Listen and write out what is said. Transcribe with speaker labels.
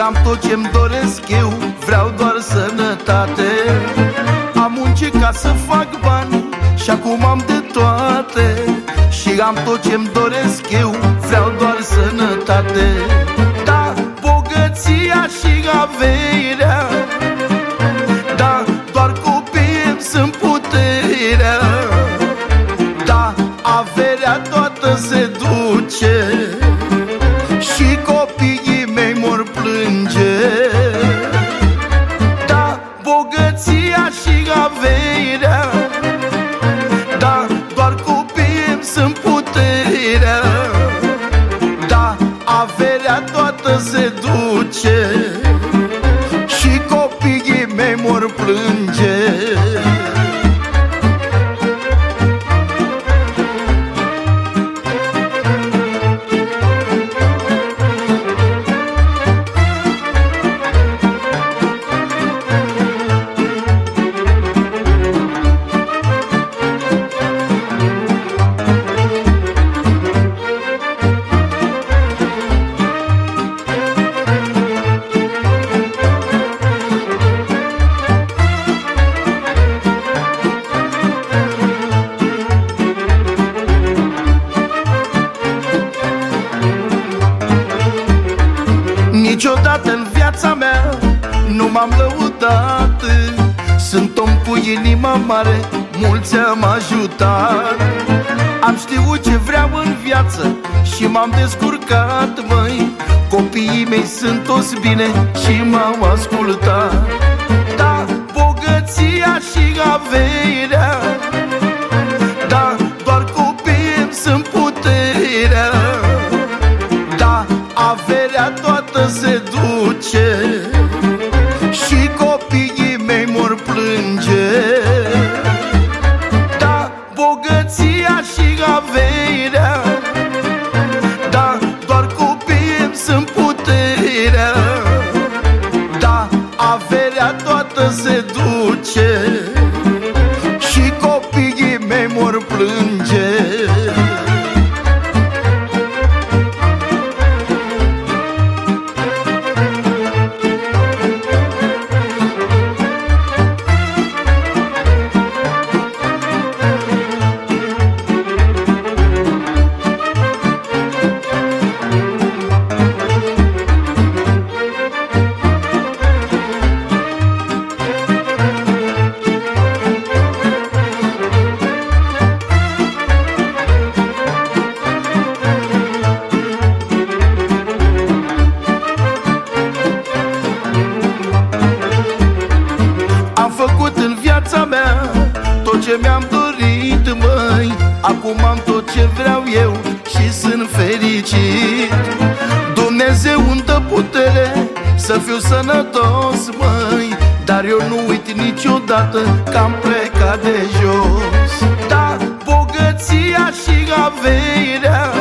Speaker 1: am tot ce-mi doresc eu, vreau doar sănătate. Am muncit ca să fac bani și acum am de toate. Și am tot ce-mi doresc eu, vreau doar sănătate. Da, bogăția și averea, da, doar copiii sunt puterea. Da, averea toată se duce și copiii mei mor plânge. Da, bogăția și averea, da, doar copiii sunt puterea. Da, averea toată se duce și copiii mei mor plânge. Niciodată în viața mea nu m-am lăudat. Sunt om cu inima mare, mulți am ajutat. Am știut ce vreau în viață și m-am descurcat, măi. Copiii mei sunt toți bine și m-au ascultat. Da, bogăția și averea, da, doar copiii sunt puterea. Da, averea toată se duce și copiii mei mor plânge. Da, bogăția și averea, da, doar copiii sunt puterea. Da, averea toată se duce și copiii mei mor plânge. Am făcut în viața mea tot ce mi-am dorit, măi. Acum am tot ce vreau eu și sunt fericit. Dumnezeu îmi dă putere să fiu sănătos, măi. Dar eu nu uit niciodată că am plecat de jos. Da, bogăția și averea,